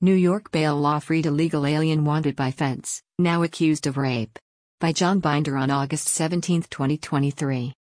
New York bail law freed illegal alien wanted by feds, now accused of rape. By John Binder on August 17, 2023.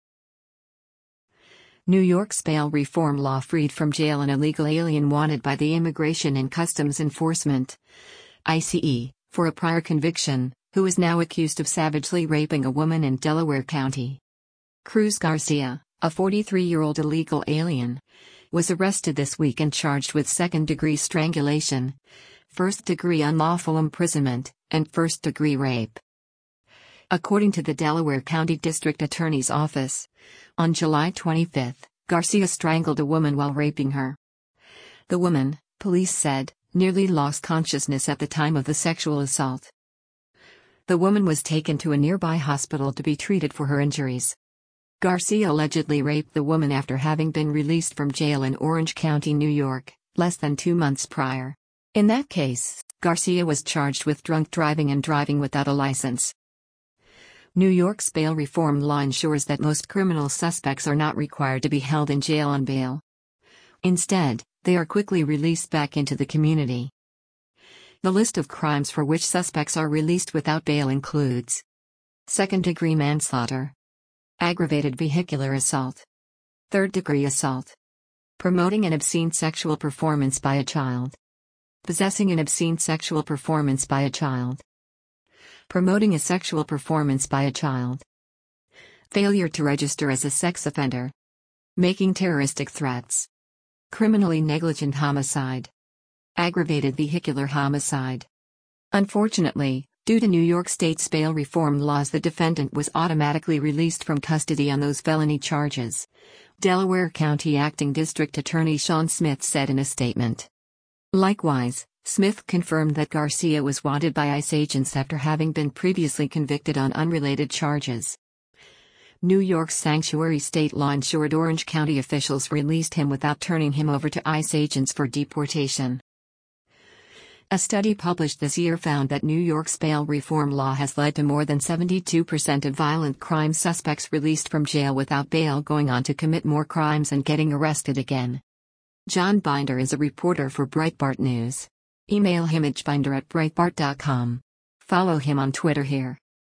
New York's bail reform law freed from jail an illegal alien wanted by the Immigration and Customs Enforcement (ICE) for a prior conviction, who is now accused of savagely raping a woman in Delaware County. Cruz Garcia, a 43-year-old illegal alien, was arrested this week and charged with second-degree strangulation, first-degree unlawful imprisonment, and first-degree rape. According to the Delaware County District Attorney's Office, on July 25, Garcia strangled a woman while raping her. The woman, police said, nearly lost consciousness at the time of the sexual assault. The woman was taken to a nearby hospital to be treated for her injuries. Garcia allegedly raped the woman after having been released from jail in Orange County, New York, less than 2 months prior. In that case, Garcia was charged with drunk driving and driving without a license. New York's bail reform law ensures that most criminal suspects are not required to be held in jail on bail. Instead, they are quickly released back into the community. The list of crimes for which suspects are released without bail includes second-degree manslaughter, aggravated vehicular assault, third-degree assault, promoting an obscene sexual performance by a child, possessing an obscene sexual performance by a child, promoting a sexual performance by a child, failure to register as a sex offender, making terroristic threats, criminally negligent homicide, aggravated vehicular homicide. Unfortunately, due to New York State's bail reform laws, the defendant was automatically released from custody on those felony charges, Delaware County Acting District Attorney Sean Smith said in a statement. Likewise, Smith confirmed that Garcia was wanted by ICE agents after having been previously convicted on unrelated charges. New York's sanctuary state law ensured Orange County officials released him without turning him over to ICE agents for deportation. A study published this year found that New York's bail reform law has led to more than 72% of violent crime suspects released from jail without bail going on to commit more crimes and getting arrested again. John Binder is a reporter for Breitbart News. Email him at binder@breitbart.com. Follow him on Twitter here.